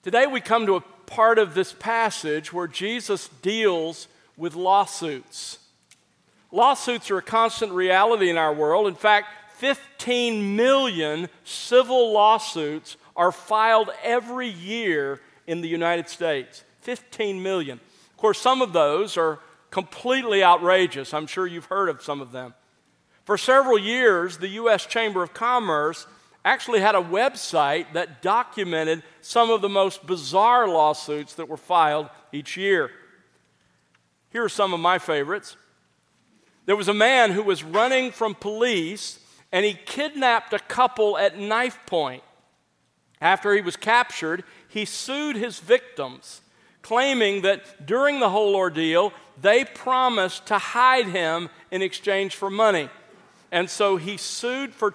Today we come to a part of this passage where Jesus deals with lawsuits. Lawsuits are a constant reality in our world. In fact, 15 million civil lawsuits are filed every year in the United States. 15 million. Of course, some of those are completely outrageous. I'm sure you've heard of some of them. For several years, the U.S. Chamber of Commerce actually had a website that documented some of the most bizarre lawsuits that were filed each year. Here are some of my favorites. There was a man who was running from police, and he kidnapped a couple at knife point. After he was captured, he sued his victims, claiming that during the whole ordeal, they promised to hide him in exchange for money. And so he sued for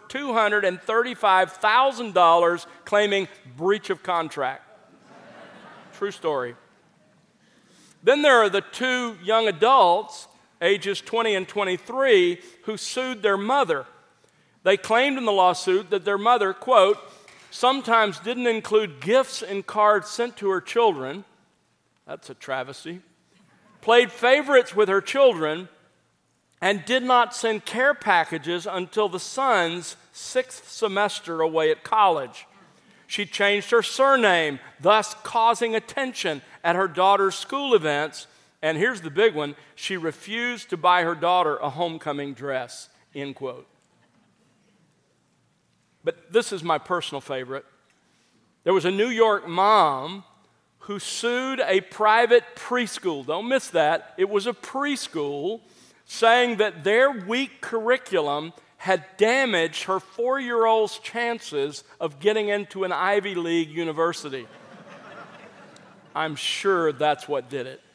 $235,000, claiming breach of contract. True story. Then there are the two young adults, ages 20 and 23, who sued their mother. They claimed in the lawsuit that their mother, quote, sometimes didn't include gifts and cards sent to her children. That's a travesty. Played favorites with her children, and did not send care packages until the son's 6th semester away at college. She changed her surname, thus causing attention at her daughter's school events. And here's the big one, she refused to buy her daughter a homecoming dress, end quote. But this is my personal favorite. There was a New York mom who sued a private preschool. Don't miss that. It was a preschool, saying that their weak curriculum had damaged her 4-year-old's chances of getting into an Ivy League university. I'm sure that's what did it.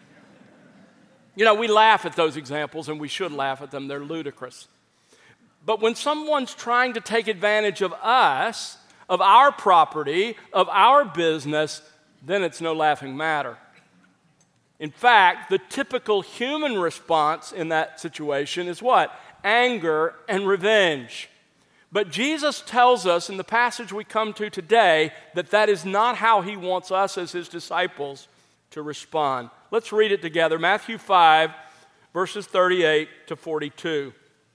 You know, we laugh at those examples, and we should laugh at them. They're ludicrous. But when someone's trying to take advantage of us, of our property, of our business, then it's no laughing matter. In fact, the typical human response in that situation is what? Anger and revenge. But Jesus tells us in the passage we come to today that that is not how he wants us as his disciples to respond. Let's read it together. Matthew 5, verses 38 to 42.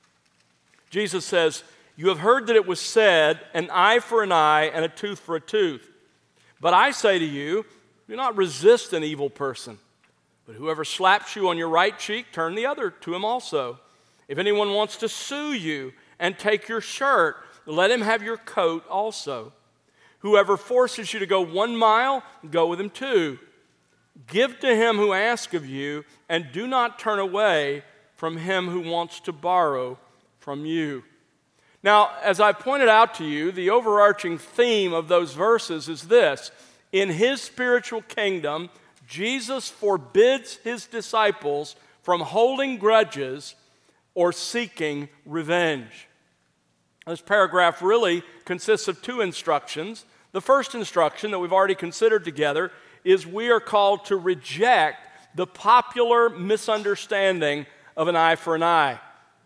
Jesus says, "You have heard that it was said, an eye for an eye and a tooth for a tooth. But I say to you, do not resist an evil person. But whoever slaps you on your right cheek, turn the other to him also. If anyone wants to sue you and take your shirt, let him have your coat also. Whoever forces you to go 1 mile, go with him 2. Give to him who asks of you, and do not turn away from him who wants to borrow from you." Now, as I pointed out to you, the overarching theme of those verses is this. In his spiritual kingdom, Jesus forbids his disciples from holding grudges or seeking revenge. This paragraph really consists of 2 instructions. The first instruction that we've already considered together is we are called to reject the popular misunderstanding of an eye for an eye.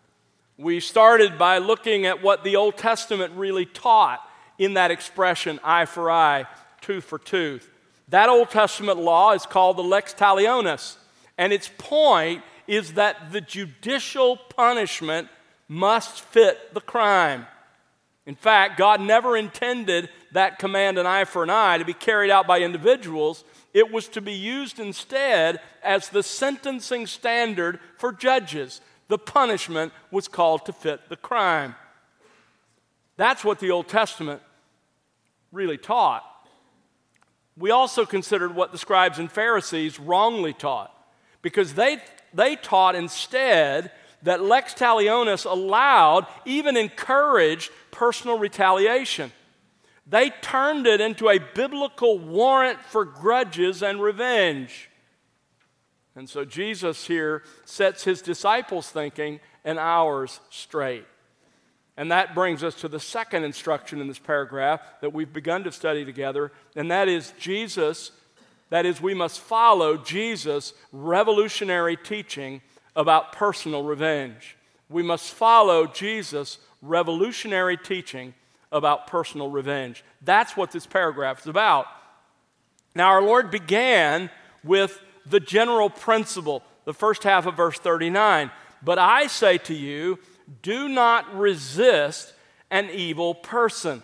We started by looking at what the Old Testament really taught in that expression, eye for eye, tooth for tooth. That Old Testament law is called the lex talionis, and its point is that the judicial punishment must fit the crime. In fact, God never intended that command, an eye for an eye, to be carried out by individuals. It was to be used instead as the sentencing standard for judges. The punishment was called to fit the crime. That's what the Old Testament really taught. We also considered what the scribes and Pharisees wrongly taught, because they taught instead that lex talionis allowed, even encouraged, personal retaliation. They turned it into a biblical warrant for grudges and revenge. And so Jesus here sets his disciples' thinking and ours straight. And that brings us to the second instruction in this paragraph that we've begun to study together, and that is we must follow Jesus' revolutionary teaching about personal revenge. We must follow Jesus' revolutionary teaching about personal revenge. That's what this paragraph is about. Now, our Lord began with the general principle, the first half of verse 39. But I say to you, do not resist an evil person.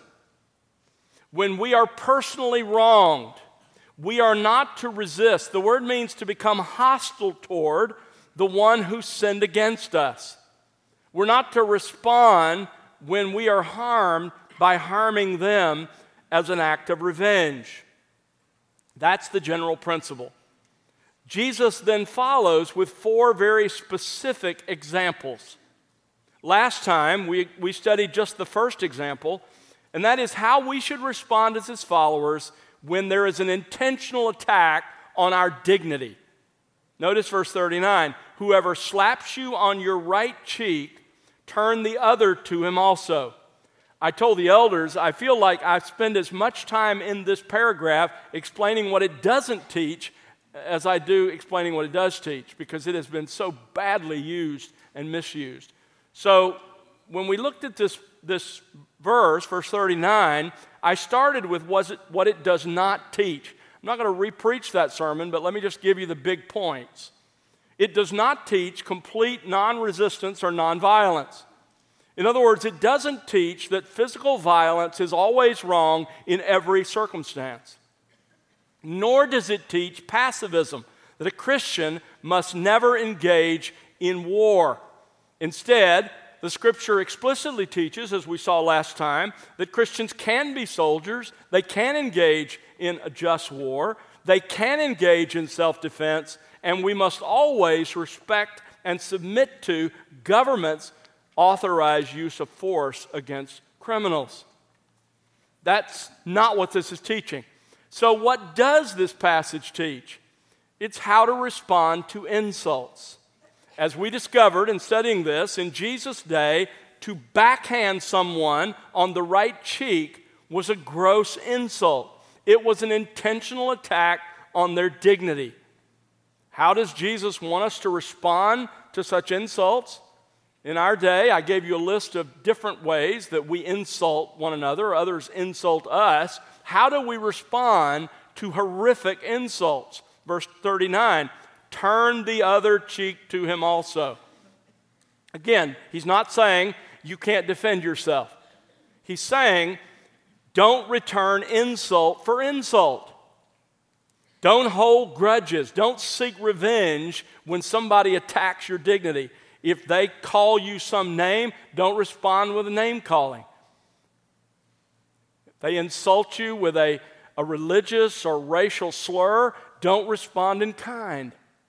When we are personally wronged, we are not to resist. The word means to become hostile toward the one who sinned against us. We're not to respond when we are harmed by harming them as an act of revenge. That's the general principle. Jesus then follows with 4 very specific examples. Last time, we studied just the first example, and that is how we should respond as his followers when there is an intentional attack on our dignity. Notice verse 39, whoever slaps you on your right cheek, turn the other to him also. I told the elders, I feel like I spend as much time in this paragraph explaining what it doesn't teach as I do explaining what it does teach, because it has been so badly used and misused. So when we looked at this verse 39, I started with what it does not teach. I'm not going to re-preach that sermon, but let me just give you the big points. It does not teach complete non-resistance or non-violence. In other words, it doesn't teach that physical violence is always wrong in every circumstance. Nor does it teach pacifism, that a Christian must never engage in war. Instead, the Scripture explicitly teaches, as we saw last time, that Christians can be soldiers, they can engage in a just war, they can engage in self-defense, and we must always respect and submit to governments' authorized use of force against criminals. That's not what this is teaching. So what does this passage teach? It's how to respond to insults. As we discovered in studying this, in Jesus' day, to backhand someone on the right cheek was a gross insult. It was an intentional attack on their dignity. How does Jesus want us to respond to such insults? In our day, I gave you a list of different ways that we insult one another, others insult us. How do we respond to horrific insults? Verse 39, turn the other cheek to him also. Again, he's not saying you can't defend yourself. He's saying don't return insult for insult. Don't hold grudges. Don't seek revenge when somebody attacks your dignity. If they call you some name, don't respond with a name calling. If they insult you with a religious or racial slur, don't respond in kind.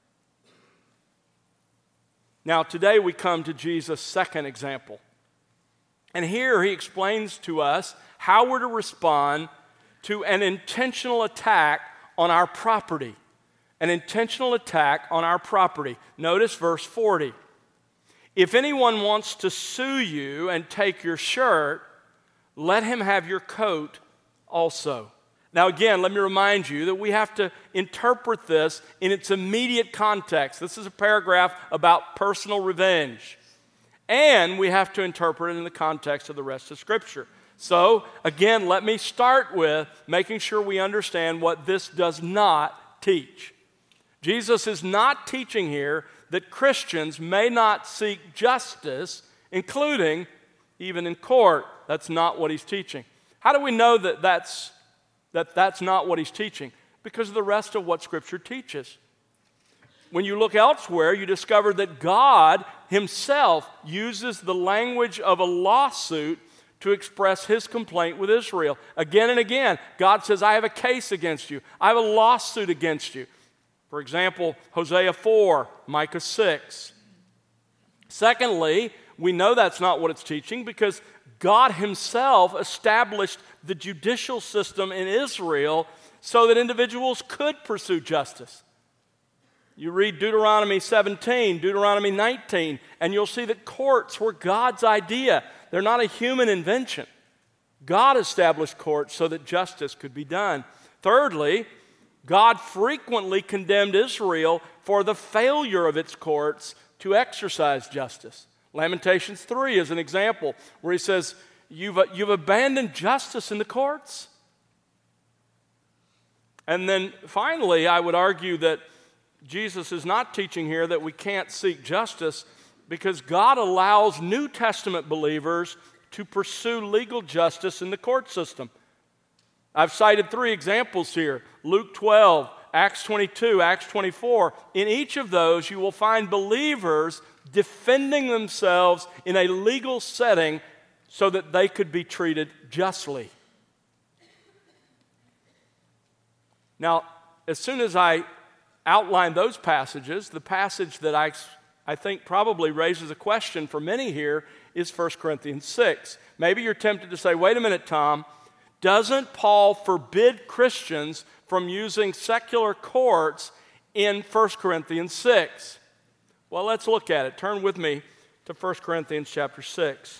Now, today we come to Jesus' second example. And here he explains to us how we're to respond to an intentional attack on our property. An intentional attack on our property. Notice verse 40. If anyone wants to sue you and take your shirt, let him have your coat also. Now again, let me remind you that we have to interpret this in its immediate context. This is a paragraph about personal revenge. And we have to interpret it in the context of the rest of Scripture. So, again, let me start with making sure we understand what this does not teach. Jesus is not teaching here that Christians may not seek justice, including even in court. That's not what he's teaching. How do we know that that's not what he's teaching? Because of the rest of what Scripture teaches. When you look elsewhere, you discover that God himself uses the language of a lawsuit to express his complaint with Israel. Again and again, God says, I have a case against you. I have a lawsuit against you. For example, Hosea 4, Micah 6. Secondly, we know that's not what it's teaching because God himself established the judicial system in Israel so that individuals could pursue justice. You read Deuteronomy 17, Deuteronomy 19, and you'll see that courts were God's idea. They're not a human invention. God established courts so that justice could be done. Thirdly, God frequently condemned Israel for the failure of its courts to exercise justice. Lamentations 3 is an example where he says, you've abandoned justice in the courts. And then finally, I would argue that Jesus is not teaching here that we can't seek justice because God allows New Testament believers to pursue legal justice in the court system. I've cited 3 examples here: Luke 12, Acts 22, Acts 24. In each of those, you will find believers defending themselves in a legal setting so that they could be treated justly. Now, as soon as I outline those passages, the passage that I think probably raises a question for many here is 1 Corinthians 6. Maybe you're tempted to say, wait a minute, Tom, doesn't Paul forbid Christians from using secular courts in 1 Corinthians 6? Well, let's look at it. Turn with me to 1 Corinthians chapter 6.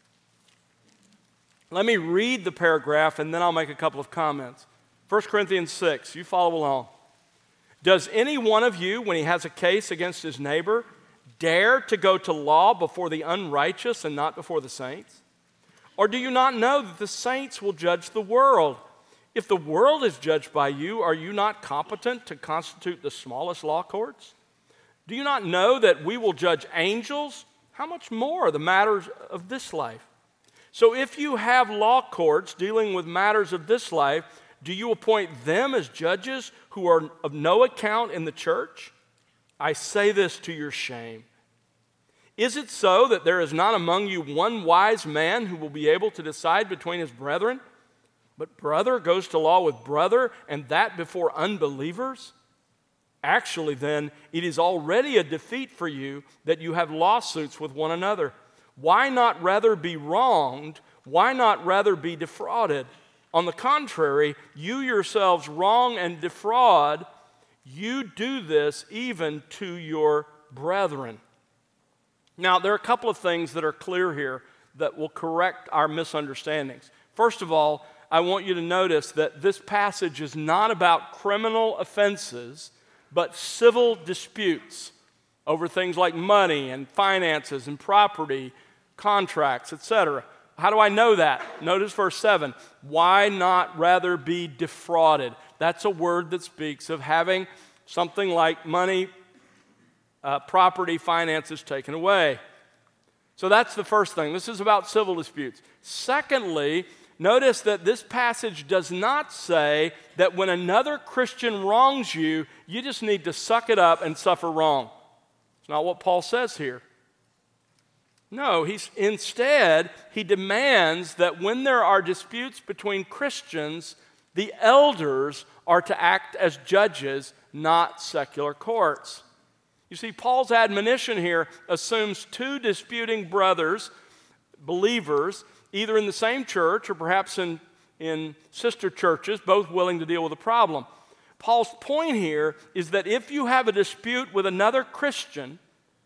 Let me read the paragraph and then I'll make a couple of comments. 1 Corinthians 6, you follow along. Does any one of you, when he has a case against his neighbor, dare to go to law before the unrighteous and not before the saints? Or do you not know that the saints will judge the world? If the world is judged by you, are you not competent to constitute the smallest law courts? Do you not know that we will judge angels? How much more the matters of this life? So if you have law courts dealing with matters of this life, do you appoint them as judges who are of no account in the church? I say this to your shame. Is it so that there is not among you one wise man who will be able to decide between his brethren? But brother goes to law with brother, and that before unbelievers? Actually, then, it is already a defeat for you that you have lawsuits with one another. Why not rather be wronged? Why not rather be defrauded? On the contrary, you yourselves wrong and defraud. You do this even to your brethren. Now, there are a couple of things that are clear here that will correct our misunderstandings. First of all, I want you to notice that this passage is not about criminal offenses, but civil disputes over things like money and finances and property, contracts, etc. How do I know that? Notice verse 7. Why not rather be defrauded? That's a word that speaks of having something like money, property, finances taken away. So that's the first thing. This is about civil disputes. Secondly, notice that this passage does not say that when another Christian wrongs you, you just need to suck it up and suffer wrong. It's not what Paul says here. No, instead, he demands that when there are disputes between Christians, the elders are to act as judges, not secular courts. You see, Paul's admonition here assumes 2 disputing brothers, believers, either in the same church or perhaps in sister churches, both willing to deal with a problem. Paul's point here is that if you have a dispute with another Christian,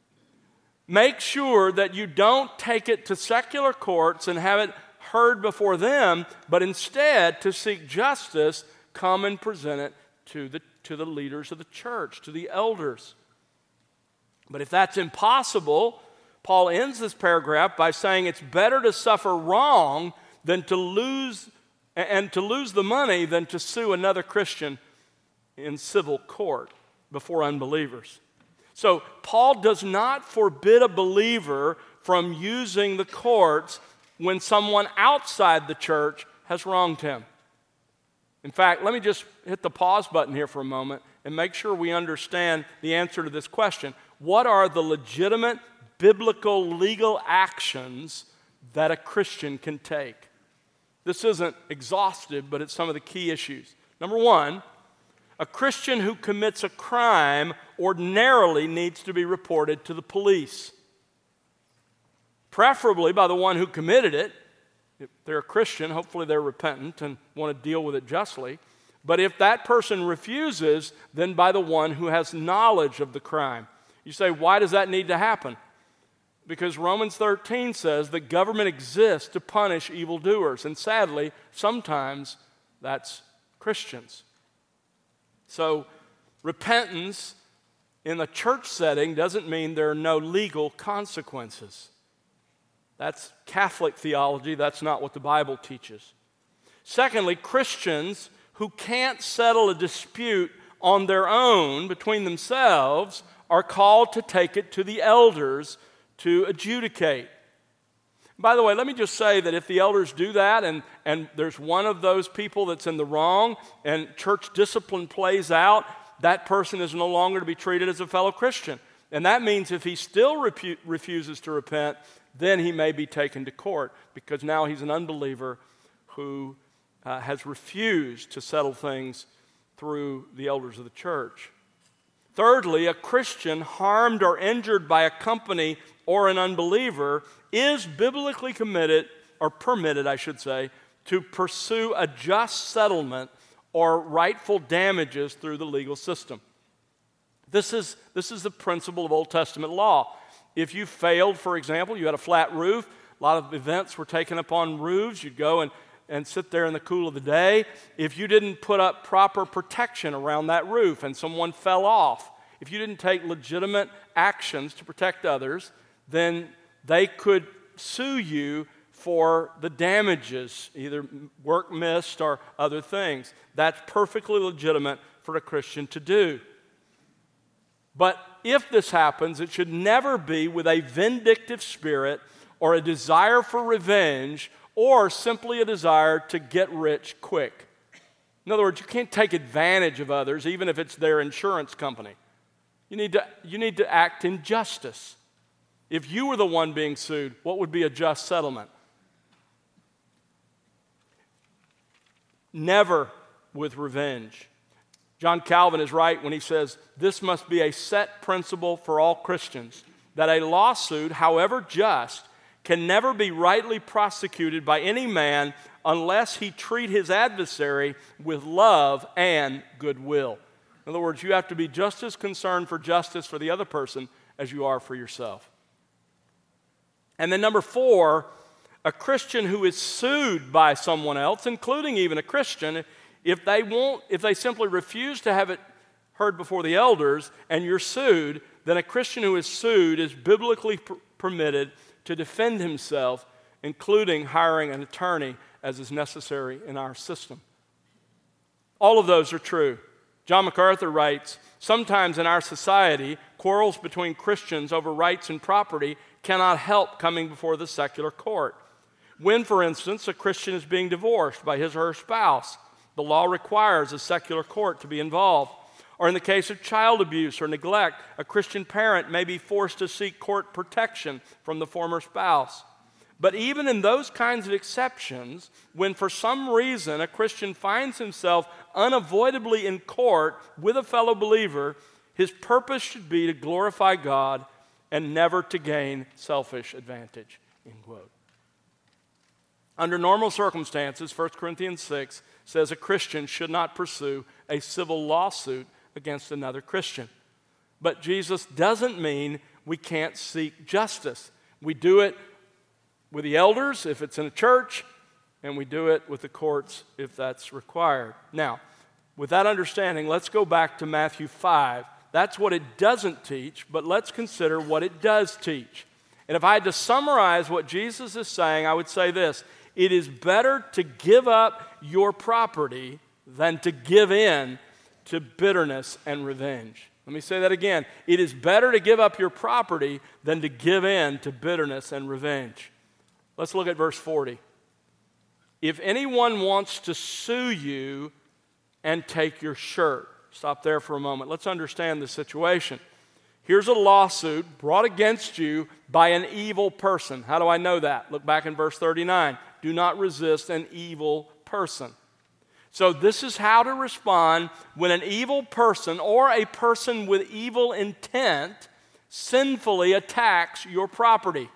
make sure that you don't take it to secular courts and have it heard before them, but instead, to seek justice, come and present it to the leaders of the church, to the elders. But if that's impossible, Paul ends this paragraph by saying it's better to suffer wrong than to lose the money than to sue another Christian in civil court before unbelievers. So Paul does not forbid a believer from using the courts when someone outside the church has wronged him. In fact, let me just hit the pause button here for a moment and make sure we understand the answer to this question. What are the legitimate biblical legal actions that a Christian can take? This isn't exhaustive, but it's some of the key issues. Number 1, a Christian who commits a crime ordinarily needs to be reported to the police, preferably by the one who committed it. If they're a Christian, hopefully they're repentant and want to deal with it justly. But if that person refuses, then by the one who has knowledge of the crime. You say, why does that need to happen? Because Romans 13 says the government exists to punish evildoers, and sadly, sometimes that's Christians. So repentance in a church setting doesn't mean there are no legal consequences. That's Catholic theology. That's not what the Bible teaches. Secondly, Christians who can't settle a dispute on their own between themselves are called to take it to the elders to adjudicate. By the way, let me just say that if the elders do that and there's one of those people that's in the wrong and church discipline plays out, that person is no longer to be treated as a fellow Christian. And that means if he still refuses to repent, then he may be taken to court because now he's an unbeliever who has refused to settle things through the elders of the church. Thirdly, a Christian harmed or injured by a company or an unbeliever is biblically committed, or permitted, I should say, to pursue a just settlement or rightful damages through the legal system. This is the principle of Old Testament law. If you failed, for example, you had a flat roof, a lot of events were taken up on roofs, you'd go and sit there in the cool of the day. If you didn't put up proper protection around that roof and someone fell off, if you didn't take legitimate actions to protect others, then they could sue you for the damages, either work missed or other things. That's perfectly legitimate for a Christian to do. But if this happens, it should never be with a vindictive spirit or a desire for revenge or simply a desire to get rich quick. In other words, you can't take advantage of others even if it's their insurance company. You need to act in justice. If you were the one being sued, what would be a just settlement? Never with revenge. John Calvin is right when he says, this must be a set principle for all Christians, that a lawsuit, however just, can never be rightly prosecuted by any man unless he treat his adversary with love and goodwill. In other words, you have to be just as concerned for justice for the other person as you are for yourself. And then number 4, a Christian who is sued by someone else, including even a Christian, if they simply refuse to have it heard before the elders and you're sued, then a Christian who is sued is biblically permitted to defend himself, including hiring an attorney as is necessary in our system. All of those are true. John MacArthur writes, sometimes in our society, quarrels between Christians over rights and property cannot help coming before the secular court. When, for instance, a Christian is being divorced by his or her spouse, the law requires a secular court to be involved. Or in the case of child abuse or neglect, a Christian parent may be forced to seek court protection from the former spouse. But even in those kinds of exceptions, when for some reason a Christian finds himself unavoidably in court with a fellow believer, his purpose should be to glorify God and never to gain selfish advantage. End quote. Under normal circumstances, 1 Corinthians 6 says a Christian should not pursue a civil lawsuit against another Christian. But Jesus doesn't mean we can't seek justice. We do it with the elders if it's in a church, and we do it with the courts if that's required. Now, with that understanding, let's go back to Matthew 5. That's what it doesn't teach, but let's consider what it does teach. And if I had to summarize what Jesus is saying, I would say this: it is better to give up your property than to give in to bitterness and revenge. Let me say that again. It is better to give up your property than to give in to bitterness and revenge. Let's look at verse 40. If anyone wants to sue you and take your shirt. Stop there for a moment. Let's understand the situation. Here's a lawsuit brought against you by an evil person. How do I know that? Look back in verse 39. Do not resist an evil person. So this is how to respond when an evil person or a person with evil intent sinfully attacks your property.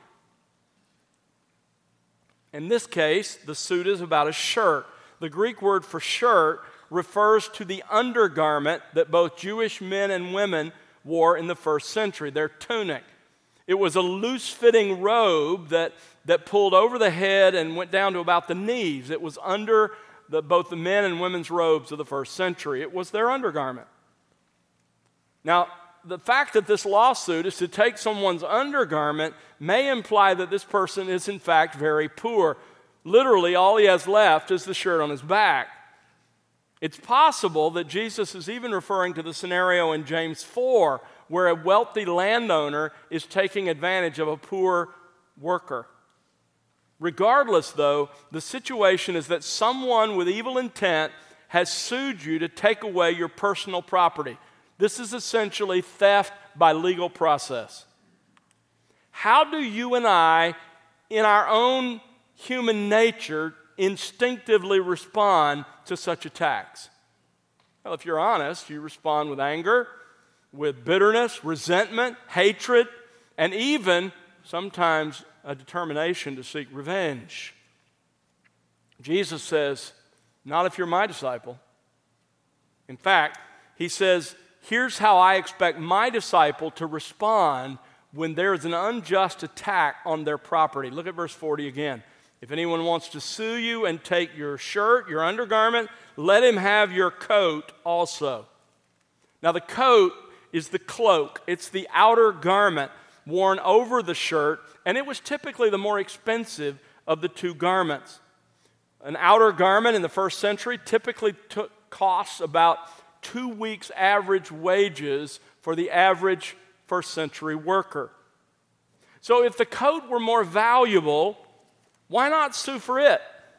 In this case, the suit is about a shirt. The Greek word for shirt refers to the undergarment that both Jewish men and women wore in the first century, their tunic. It was a loose-fitting robe that pulled over the head and went down to about the knees. It was under both the men and women's robes of the first century. It was their undergarment. Now, the fact that this lawsuit is to take someone's undergarment may imply that this person is in fact very poor. Literally, all he has left is the shirt on his back. It's possible that Jesus is even referring to the scenario in James 4, where a wealthy landowner is taking advantage of a poor worker. Regardless, though, the situation is that someone with evil intent has sued you to take away your personal property. This is essentially theft by legal process. How do you and I, in our own human nature, instinctively respond to such attacks? Well, if you're honest, you respond with anger, with bitterness, resentment, hatred, and even sometimes a determination to seek revenge. Jesus says, not if you're my disciple. In fact, he says, here's how I expect my disciple to respond when there is an unjust attack on their property. Look at verse 40 again. If anyone wants to sue you and take your shirt, your undergarment, let him have your coat also. Now the coat is the cloak. It's the outer garment worn over the shirt, and it was typically the more expensive of the two garments. An outer garment in the first century typically costs about 2 weeks' average wages for the average first century worker. So if the coat were more valuable, why not sue for it?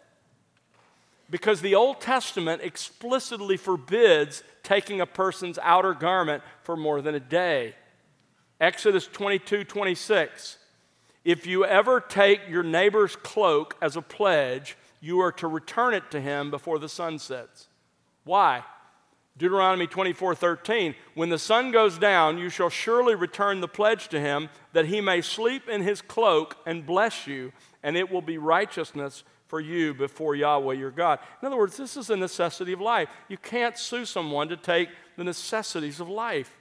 Because the Old Testament explicitly forbids taking a person's outer garment for more than a day. Exodus 22:26. If you ever take your neighbor's cloak as a pledge, you are to return it to him before the sun sets. Why? Deuteronomy 24:13. When the sun goes down, you shall surely return the pledge to him, that he may sleep in his cloak and bless you, and it will be righteousness for you before Yahweh your God. In other words, this is a necessity of life. You can't sue someone to take the necessities of life.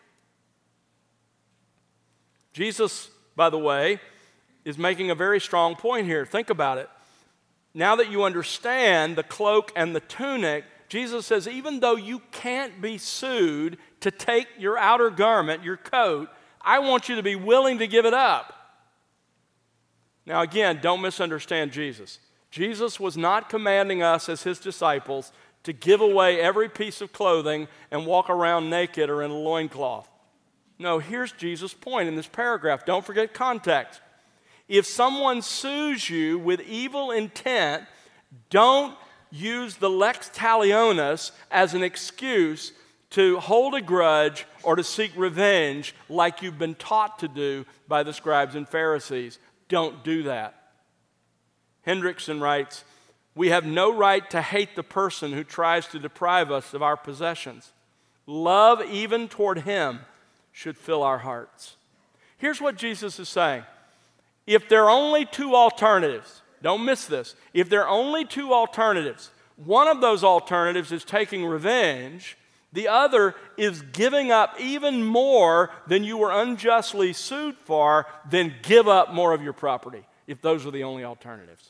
Jesus, by the way, is making a very strong point here. Think about it. Now that you understand the cloak and the tunic, Jesus says, even though you can't be sued to take your outer garment, your coat, I want you to be willing to give it up. Now again, don't misunderstand Jesus. Jesus was not commanding us as his disciples to give away every piece of clothing and walk around naked or in a loincloth. No, here's Jesus' point in this paragraph. Don't forget context. If someone sues you with evil intent, don't use the lex talionis as an excuse to hold a grudge or to seek revenge like you've been taught to do by the scribes and Pharisees. Don't do that. Hendrickson writes, we have no right to hate the person who tries to deprive us of our possessions. Love, even toward him, should fill our hearts. Here's what Jesus is saying. If there are only two alternatives, don't miss this. If there are only two alternatives, one of those alternatives is taking revenge, the other is giving up even more than you were unjustly sued for, then give up more of your property, if those are the only alternatives.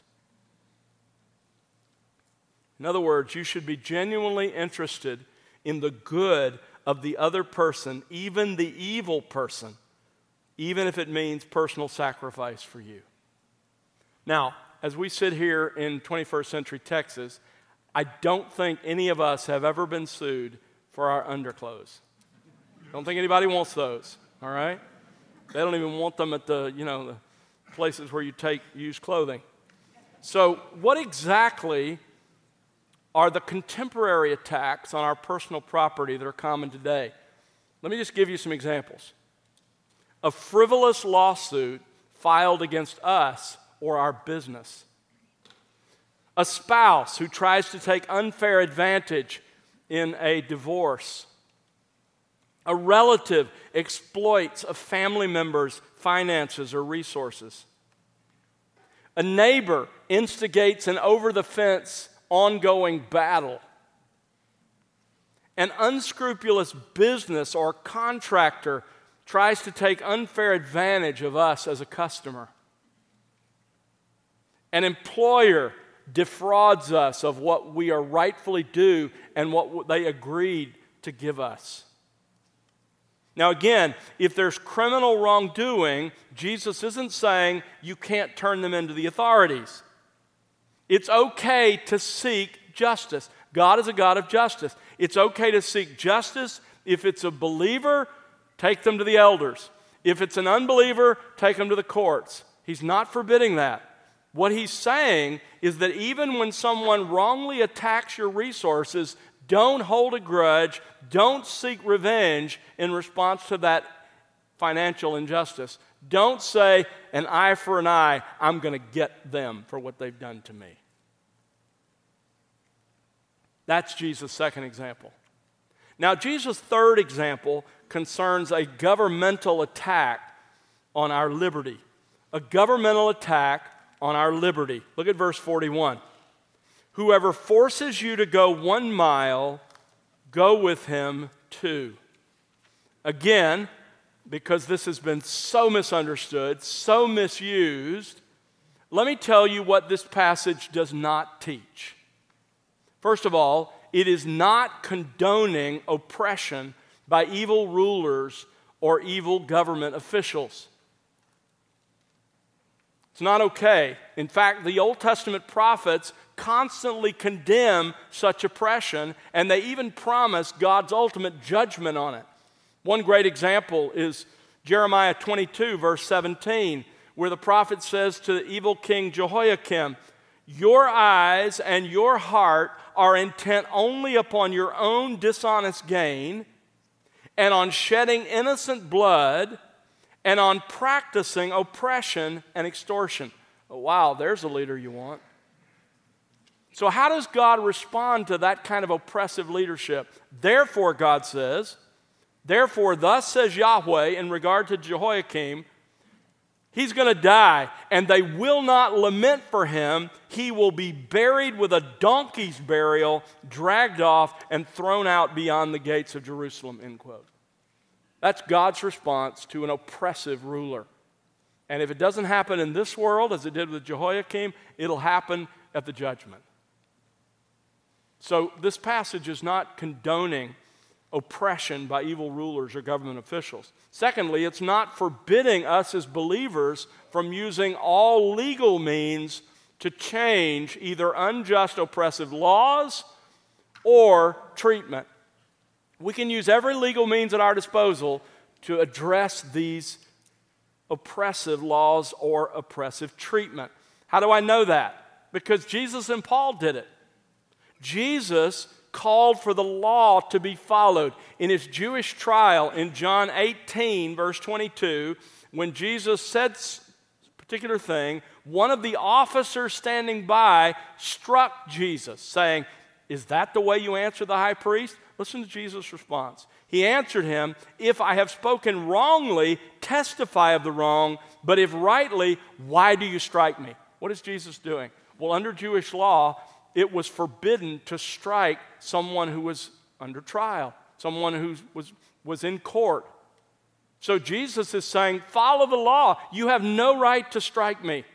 In other words, you should be genuinely interested in the good of the other person, even the evil person, even if it means personal sacrifice for you. Now, as we sit here in 21st century Texas, I don't think any of us have ever been sued for our underclothes. Don't think anybody wants those, all right? They don't even want them at the places where you take used clothing. So what exactly are the contemporary attacks on our personal property that are common today? Let me just give you some examples. A frivolous lawsuit filed against us or our business. A spouse who tries to take unfair advantage in a divorce. A relative exploits a family member's finances or resources. A neighbor instigates an over-the-fence ongoing battle. An unscrupulous business or contractor tries to take unfair advantage of us as a customer. An employer defrauds us of what we are rightfully due and what they agreed to give us. Now again, if there's criminal wrongdoing, Jesus isn't saying you can't turn them into the authorities. It's okay to seek justice. God is a God of justice. It's okay to seek justice. If it's a believer, take them to the elders. If it's an unbeliever, take them to the courts. He's not forbidding that. What he's saying is that even when someone wrongly attacks your resources, don't hold a grudge, don't seek revenge in response to that financial injustice. Don't say, an eye for an eye, I'm going to get them for what they've done to me. That's Jesus' second example. Now, Jesus' third example concerns a governmental attack on our liberty. A governmental attack on our liberty. Look at verse 41. Whoever forces you to go 1 mile, go with him 2. Again, because this has been so misunderstood, so misused, let me tell you what this passage does not teach. First of all, it is not condoning oppression by evil rulers or evil government officials. It's not okay. In fact, the Old Testament prophets constantly condemn such oppression, and they even promise God's ultimate judgment on it. One great example is Jeremiah 22, verse 17, where the prophet says to the evil king Jehoiakim, your eyes and your heart are intent only upon your own dishonest gain and on shedding innocent blood and on practicing oppression and extortion. Oh, wow, there's a leader you want. So how does God respond to that kind of oppressive leadership? Therefore, God says, therefore, thus says Yahweh in regard to Jehoiakim, he's going to die, and they will not lament for him. He will be buried with a donkey's burial, dragged off, and thrown out beyond the gates of Jerusalem, end quote. That's God's response to an oppressive ruler. And if it doesn't happen in this world, as it did with Jehoiakim, it'll happen at the judgment. So this passage is not condoning oppression by evil rulers or government officials. Secondly, it's not forbidding us as believers from using all legal means to change either unjust, oppressive laws or treatment. We can use every legal means at our disposal to address these oppressive laws or oppressive treatment. How do I know that? Because Jesus and Paul did it. Jesus called for the law to be followed. In his Jewish trial in John 18, verse 22, when Jesus said a particular thing, one of the officers standing by struck Jesus, saying, is that the way you answer the high priest? Listen to Jesus' response. He answered him, if I have spoken wrongly, testify of the wrong, but if rightly, why do you strike me? What is Jesus doing? Well, under Jewish law, it was forbidden to strike someone who was under trial, someone who was in court. So Jesus is saying, follow the law. You have no right to strike me.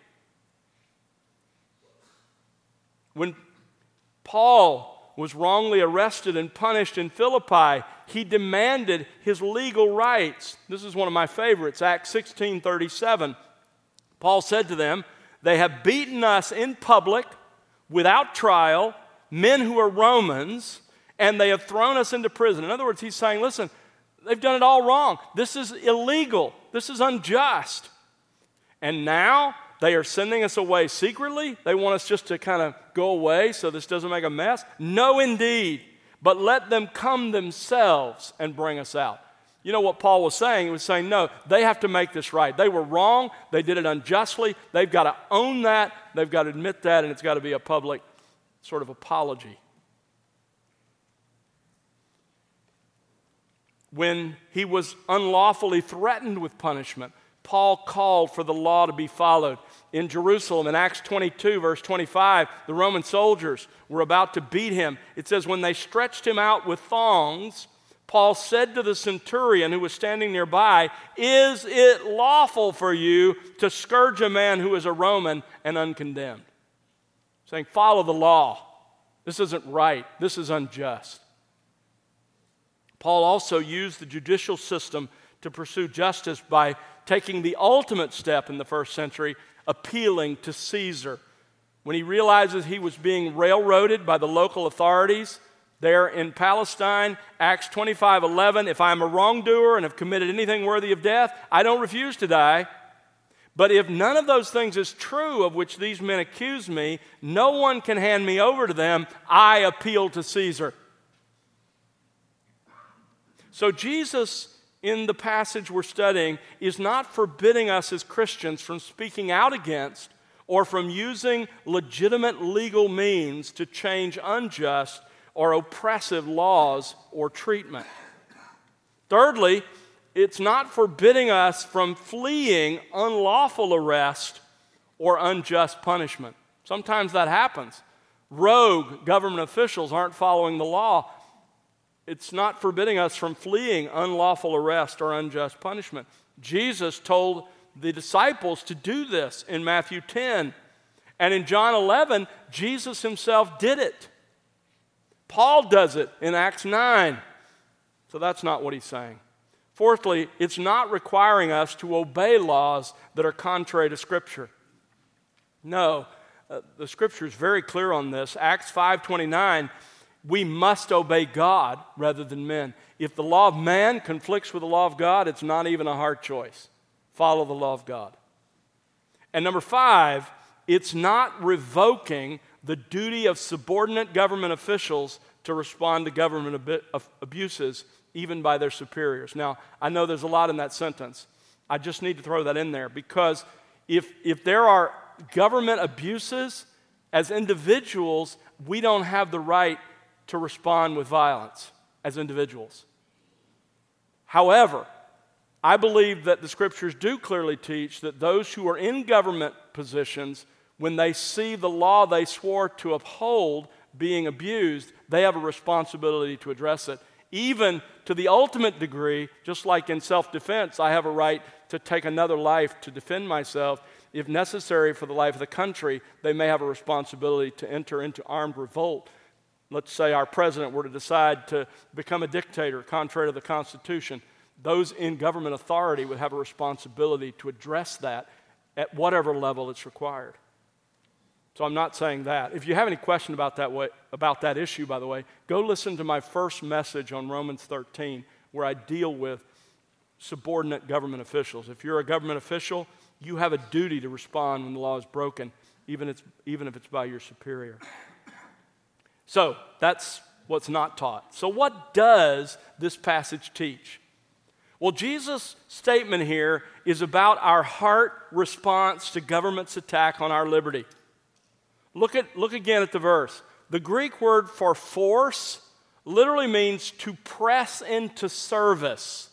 When Paul was wrongly arrested and punished in Philippi, he demanded his legal rights. This is one of my favorites, Acts 16:37. Paul said to them, they have beaten us in public without trial, men who are Romans, and they have thrown us into prison. In other words, he's saying, listen, they've done it all wrong. This is illegal. This is unjust. And now they are sending us away secretly. They want us just to kind of go away so this doesn't make a mess. No, indeed. But let them come themselves and bring us out. You know what Paul was saying? He was saying, no, they have to make this right. They were wrong. They did it unjustly. They've got to own that. They've got to admit that, and it's got to be a public sort of apology. When he was unlawfully threatened with punishment, Paul called for the law to be followed. In Jerusalem, in Acts 22, verse 25, the Roman soldiers were about to beat him. It says, when they stretched him out with thongs, Paul said to the centurion who was standing nearby, is it lawful for you to scourge a man who is a Roman and uncondemned? Saying, follow the law. This isn't right. This is unjust. Paul also used the judicial system to pursue justice by taking the ultimate step in the first century, appealing to Caesar. when he realizes he was being railroaded by the local authorities there in Palestine. Acts 25:11, if I am a wrongdoer and have committed anything worthy of death, I don't refuse to die. But if none of those things is true of which these men accuse me, no one can hand me over to them. I appeal to Caesar. So Jesus, in the passage we're studying, is not forbidding us as Christians from speaking out against or from using legitimate legal means to change unjust or oppressive laws or treatment. Thirdly, it's not forbidding us from fleeing unlawful arrest or unjust punishment. Sometimes that happens. Rogue government officials aren't following the law. It's not forbidding us from fleeing unlawful arrest or unjust punishment. Jesus told the disciples to do this in Matthew 10. And in John 11, Jesus himself did it. Paul does it in Acts 9. So that's not what he's saying. Fourthly, it's not requiring us to obey laws that are contrary to Scripture. No, the Scripture is very clear on this. Acts 5:29, we must obey God rather than men. If the law of man conflicts with the law of God, it's not even a hard choice. Follow the law of God. And number 5, it's not revoking the duty of subordinate government officials to respond to government abuses, even by their superiors. Now, I know there's a lot in that sentence. I just need to throw that in there because if there are government abuses, as individuals, we don't have the right to respond with violence as individuals. However, I believe that the Scriptures do clearly teach that those who are in government positions, when they see the law they swore to uphold being abused, they have a responsibility to address it. Even to the ultimate degree, just like in self-defense, I have a right to take another life to defend myself. If necessary for the life of the country, they may have a responsibility to enter into armed revolt. Let's say our president were to decide to become a dictator contrary to the Constitution. Those in government authority would have a responsibility to address that at whatever level it's required. So I'm not saying that. If you have any question about that issue, by the way, go listen to my first message on Romans 13, where I deal with subordinate government officials. If you're a government official, you have a duty to respond when the law is broken, even if it's by your superior. So that's what's not taught. So what does this passage teach? Well, Jesus' statement here is about our heart response to government's attack on our liberty. Look again at the verse. The Greek word for force literally means to press into service.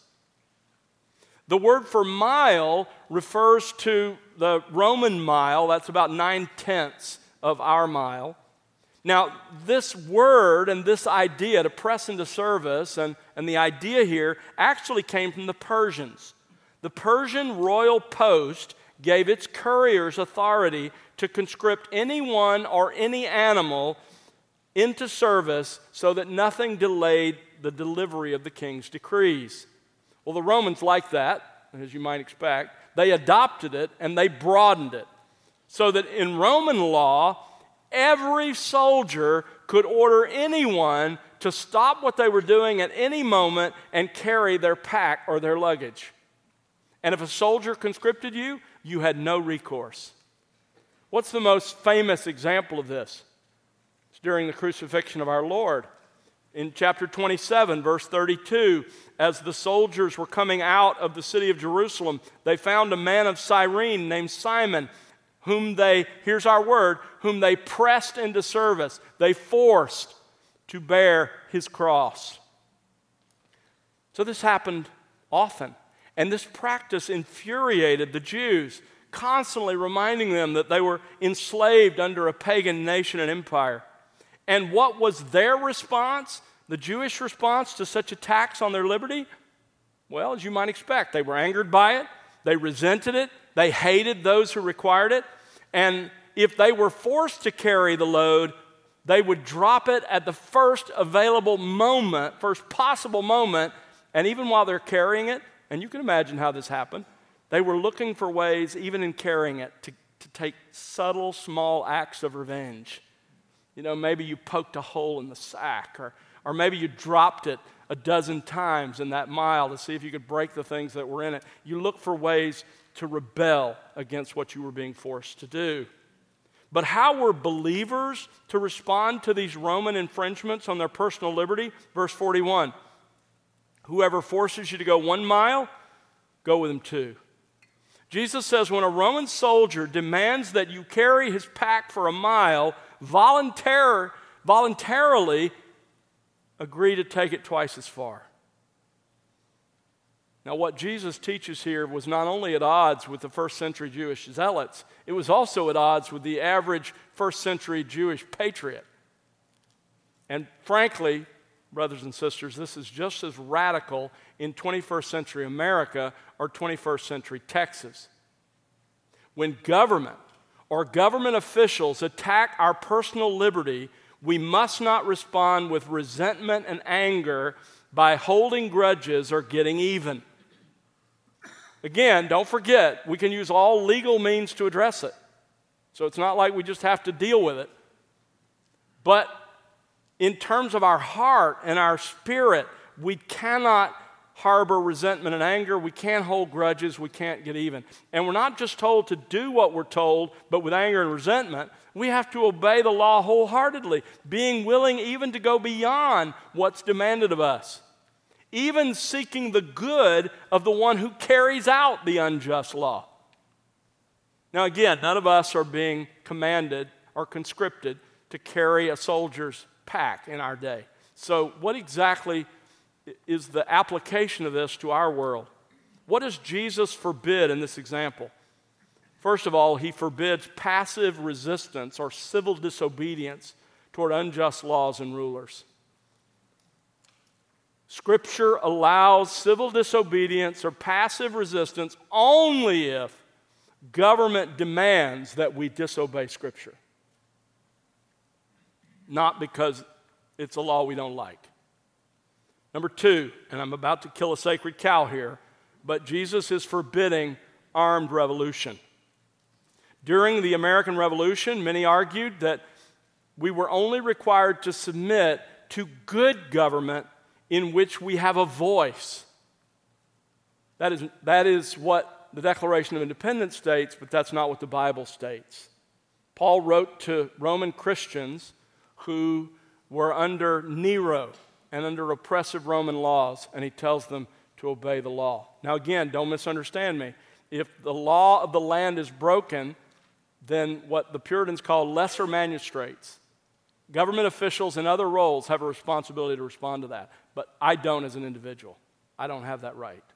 The word for mile refers to the Roman mile. That's about 9/10 of our mile. Now, this word and this idea to press into service and the idea here actually came from the Persians. The Persian royal post gave its couriers authority to conscript anyone or any animal into service so that nothing delayed the delivery of the king's decrees. Well, the Romans liked that, as you might expect. They adopted it and they broadened it so that in Roman law, every soldier could order anyone to stop what they were doing at any moment and carry their pack or their luggage. And if a soldier conscripted you, you had no recourse. What's the most famous example of this? It's during the crucifixion of our Lord. In chapter 27, verse 32, as the soldiers were coming out of the city of Jerusalem, they found a man of Cyrene named Simon, whom they pressed into service. They forced to bear his cross. So this happened often. And this practice infuriated the Jews, constantly reminding them that they were enslaved under a pagan nation and empire. And what was their response, the Jewish response to such attacks on their liberty? Well, as you might expect, they were angered by it, they resented it, they hated those who required it, and if they were forced to carry the load, they would drop it at the first available moment, first possible moment, and even while they're carrying it, and you can imagine how this happened, they were looking for ways, even in carrying it, to take subtle, small acts of revenge. You know, maybe you poked a hole in the sack, or maybe you dropped it a dozen times in that mile to see if you could break the things that were in it. You look for ways to rebel against what you were being forced to do. But how were believers to respond to these Roman infringements on their personal liberty? Verse 41, whoever forces you to go 1 mile, go with him 2. Jesus says when a Roman soldier demands that you carry his pack for a mile, voluntarily agree to take it twice as far. Now, what Jesus teaches here was not only at odds with the first century Jewish zealots, it was also at odds with the average first century Jewish patriot. And frankly, brothers and sisters, this is just as radical in 21st century America or 21st century Texas. When government or government officials attack our personal liberty, we must not respond with resentment and anger by holding grudges or getting even. Again, don't forget, we can use all legal means to address it. So it's not like we just have to deal with it. But in terms of our heart and our spirit, we cannot harbor resentment and anger. We can't hold grudges. We can't get even. And we're not just told to do what we're told, but with anger and resentment. We have to obey the law wholeheartedly, being willing even to go beyond what's demanded of us, even seeking the good of the one who carries out the unjust law. Now again, none of us are being commanded or conscripted to carry a soldier's pack in our day. So what exactly is the application of this to our world? What does Jesus forbid in this example? First of all, he forbids passive resistance or civil disobedience toward unjust laws and rulers. Scripture allows civil disobedience or passive resistance only if government demands that we disobey Scripture, not because it's a law we don't like. Number 2, and I'm about to kill a sacred cow here, but Jesus is forbidding armed revolution. During the American Revolution, many argued that we were only required to submit to good government in which we have a voice. That is what the Declaration of Independence states, but that's not what the Bible states. Paul wrote to Roman Christians who were under Nero and under oppressive Roman laws, and he tells them to obey the law. Now again, don't misunderstand me. If the law of the land is broken, then what the Puritans call lesser magistrates, government officials in other roles have a responsibility to respond to that. But I don't as an individual. I don't have that right.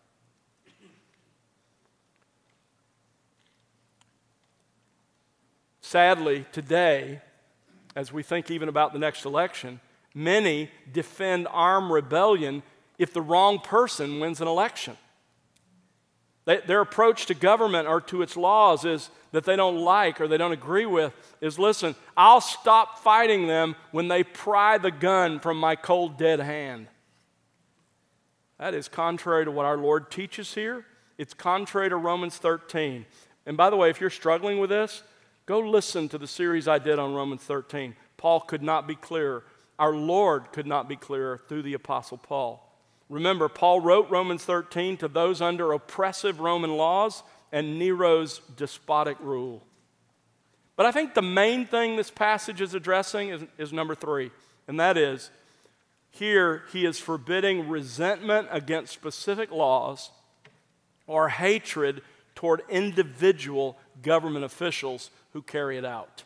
Sadly, today, as we think even about the next election, many defend armed rebellion if the wrong person wins an election. Their approach to government or to its laws is that they don't like or they don't agree with is, listen, I'll stop fighting them when they pry the gun from my cold, dead hand. That is contrary to what our Lord teaches here. It's contrary to Romans 13. And by the way, if you're struggling with this, go listen to the series I did on Romans 13. Paul could not be clearer. Our Lord could not be clearer through the Apostle Paul. Remember, Paul wrote Romans 13 to those under oppressive Roman laws and Nero's despotic rule. But I think the main thing this passage is addressing is number 3, and that is, here he is forbidding resentment against specific laws or hatred toward individual government officials who carry it out.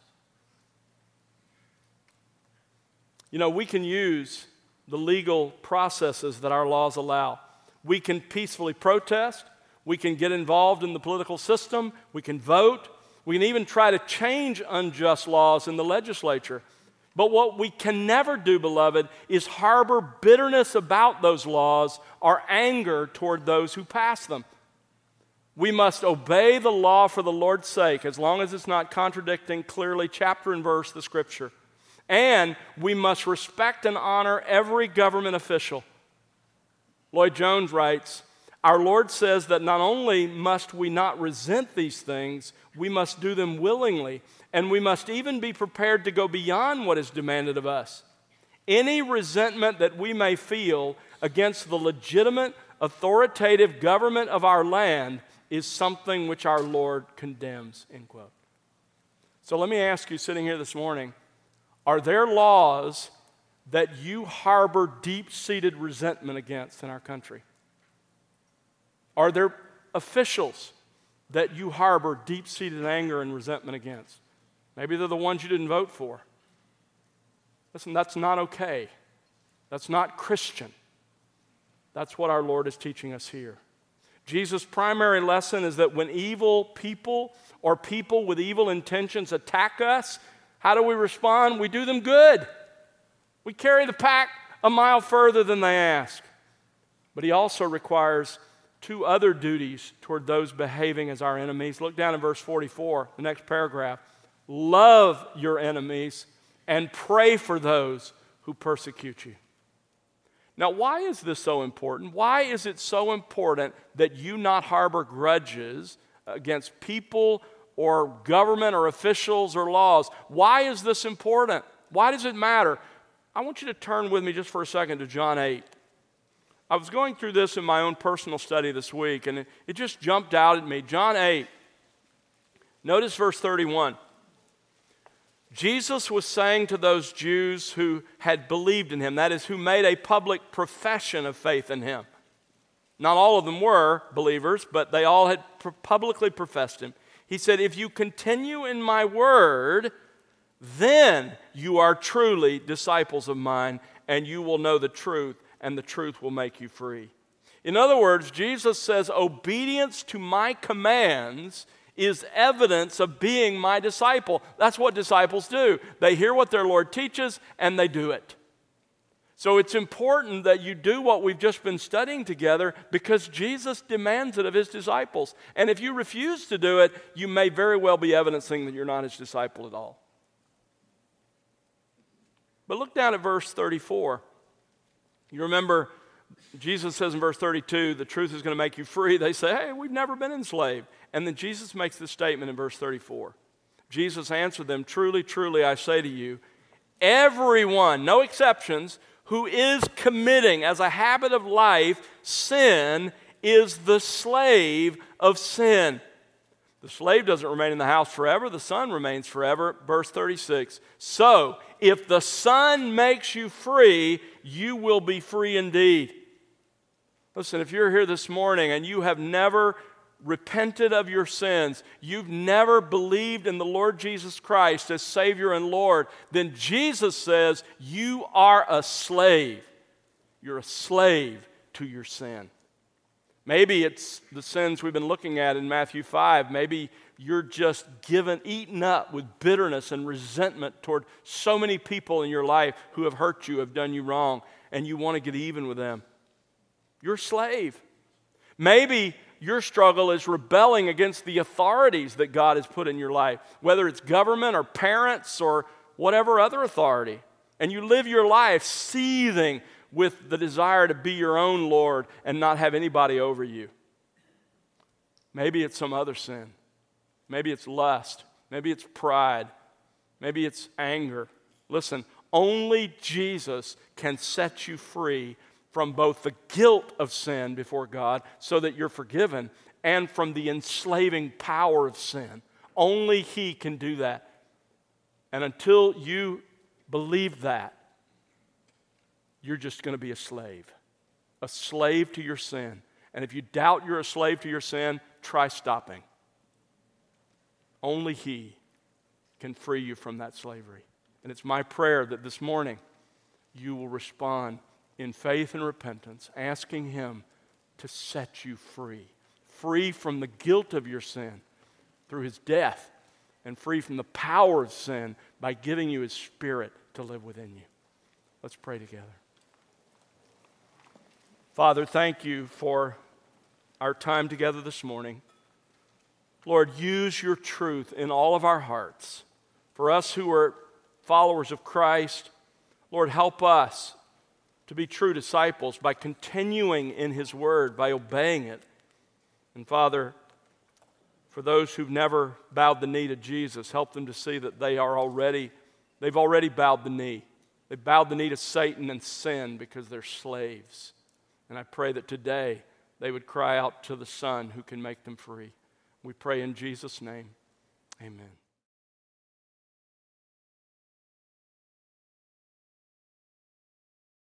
You know, we can use the legal processes that our laws allow. We can peacefully protest. We can get involved in the political system. We can vote. We can even try to change unjust laws in the legislature. But what we can never do, beloved, is harbor bitterness about those laws or anger toward those who pass them. We must obey the law for the Lord's sake, as long as it's not contradicting clearly chapter and verse the Scripture. And we must respect and honor every government official. Lloyd Jones writes, Our Lord says that not only must we not resent these things, we must do them willingly, and we must even be prepared to go beyond what is demanded of us. Any resentment that we may feel against the legitimate, authoritative government of our land is something which our Lord condemns, end quote. So let me ask you, sitting here this morning, are there laws that you harbor deep-seated resentment against in our country? Are there officials that you harbor deep-seated anger and resentment against? Maybe they're the ones you didn't vote for. Listen, that's not okay. That's not Christian. That's what our Lord is teaching us here. Jesus' primary lesson is that when evil people or people with evil intentions attack us, how do we respond? We do them good. We carry the pack a mile further than they ask. But he also requires two other duties toward those behaving as our enemies. Look down in verse 44, the next paragraph. Love your enemies and pray for those who persecute you. Now, why is this so important? Why is it so important that you not harbor grudges against people or government or officials or laws? Why is this important? Why does it matter? I want you to turn with me just for a second to John 8. I was going through this in my own personal study this week, and it just jumped out at me. John 8. Notice verse 31. Jesus was saying to those Jews who had believed in him, that is, who made a public profession of faith in him. Not all of them were believers, but they all had publicly professed him. He said, if you continue in my word, then you are truly disciples of mine, and you will know the truth, and the truth will make you free. In other words, Jesus says, obedience to my commands is evidence of being my disciple. That's what disciples do. They hear what their Lord teaches, and they do it. So it's important that you do what we've just been studying together because Jesus demands it of his disciples. And if you refuse to do it, you may very well be evidencing that you're not his disciple at all. But look down at verse 34. You remember Jesus says in verse 32, the truth is going to make you free. They say, hey, we've never been enslaved. And then Jesus makes this statement in verse 34. Jesus answered them, truly, truly, I say to you, everyone, no exceptions, who is committing as a habit of life sin is the slave of sin. The slave doesn't remain in the house forever. The son remains forever. Verse 36. So, if the Son makes you free, you will be free indeed. Listen, if you're here this morning and you have never repented of your sins, you've never believed in the Lord Jesus Christ as Savior and Lord, then Jesus says you are a slave. You're a slave to your sin. Maybe it's the sins we've been looking at in Matthew 5. Maybe you're just eaten up with bitterness and resentment toward so many people in your life who have hurt you, have done you wrong, and you want to get even with them. You're a slave. Maybe your struggle is rebelling against the authorities that God has put in your life, whether it's government or parents or whatever other authority. And you live your life seething with the desire to be your own Lord and not have anybody over you. Maybe it's some other sin. Maybe it's lust. Maybe it's pride. Maybe it's anger. Listen, only Jesus can set you free from both the guilt of sin before God so that you're forgiven and from the enslaving power of sin. Only He can do that. And until you believe that, you're just going to be a slave to your sin. And if you doubt you're a slave to your sin, try stopping. Only He can free you from that slavery. And it's my prayer that this morning you will respond in faith and repentance, asking Him to set you free from the guilt of your sin through His death, and free from the power of sin by giving you His Spirit to live within you. Let's pray together. Father, thank you for our time together this morning. Lord, use your truth in all of our hearts. For us who are followers of Christ, Lord, help us to to be true disciples by continuing in His Word, by obeying it. And Father, for those who've never bowed the knee to Jesus, help them to see that they've already bowed the knee. They've bowed the knee to Satan and sin because they're slaves. And I pray that today they would cry out to the Son who can make them free. We pray in Jesus' name. Amen.